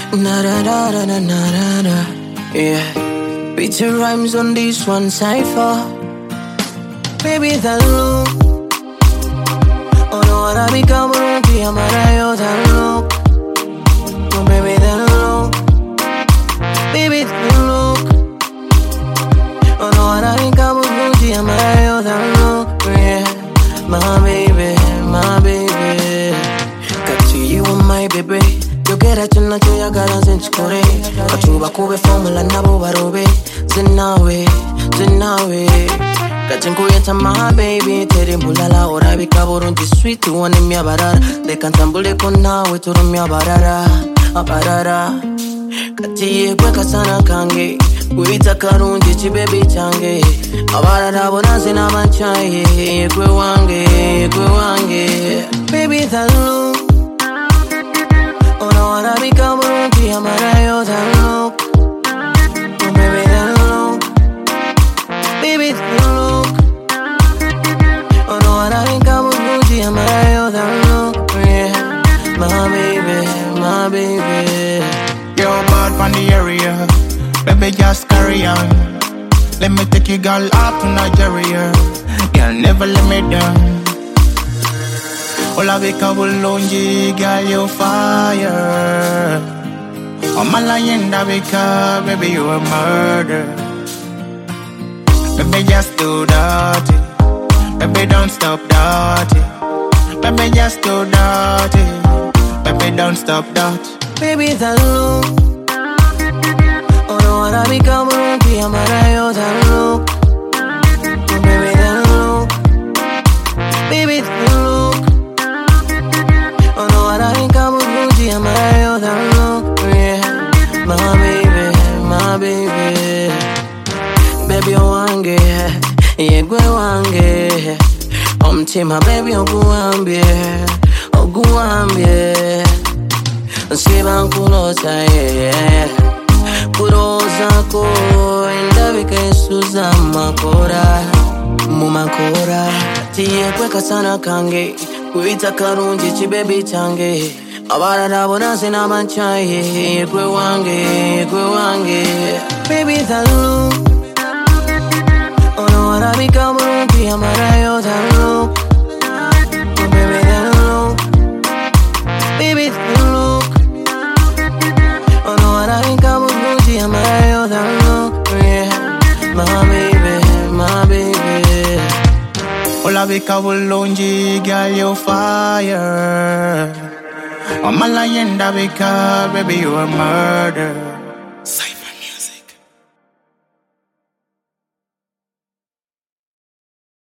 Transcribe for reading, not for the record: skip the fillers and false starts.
Na da da da da da da da. Yeah. Beat your rhymes on this one cipher. Baby, that look. Oh no, ahora mi cabrón, que amará yo that look. Oh baby, that look. Baby, that look. Oh no, ahora mi cabrón, que amará yo that look. Yeah, my baby, my baby. Got you and my baby. Yo quiero chuna chuya cara sin chikore. Kachuba kube formula nabo barobe. Zinawe, zinawe. Kachinkuya my baby. Tere mulala ora bika borundi sweet. Tu wani miya barara. De kantambule kona we turu miya barara. Barara. Kachiye kwe kasana kange. Kuita karunji chi baby change. Abarara bonansi na manchaye. Kwe wange, kwe wange. Baby that look. Oh no, ahora mi cabrón, que amará yo that look. Oh baby, that look. Baby, that look. Oh no, ahora mi cabrón, que amará yo that look. Yeah, my baby, my baby. You're bad from the area, baby just carry on. Let me take you girl up to Nigeria. Girl never let me down. Ola bika bulungi, girl you fire. Omalayenda bika, baby you a murder. Baby just do dirty, baby don't stop dirty. Baby just do dirty, baby don't stop dirty. Baby that look. Oh no, ahora mi cabrón, que amará yo that look. Oh baby that look. Baby that look. Oh no, ahora mi cabrón, que amará yo that look. Yeah, my baby, my baby. Baby wange, yegwe wange. Omtima baby oguambye, oguambye. Siba nkulota yeah. Kuroza ko indabika isuza makora. Mumakora tiye kweka sana kange. Kuita karunji chi baby change. Abarara bonansi na manchaye. Kwe wange, kwe wange. Baby that look. Oh no, ahora mi cabrón, que amará yo that look. Oh baby that look. Baby that look. Oh no, ahora mi cabrón, que amará yo that look. Yeah, my baby, my baby. Ola bika bulungi, girl you fire. Omalayenda bika, baby you a murder.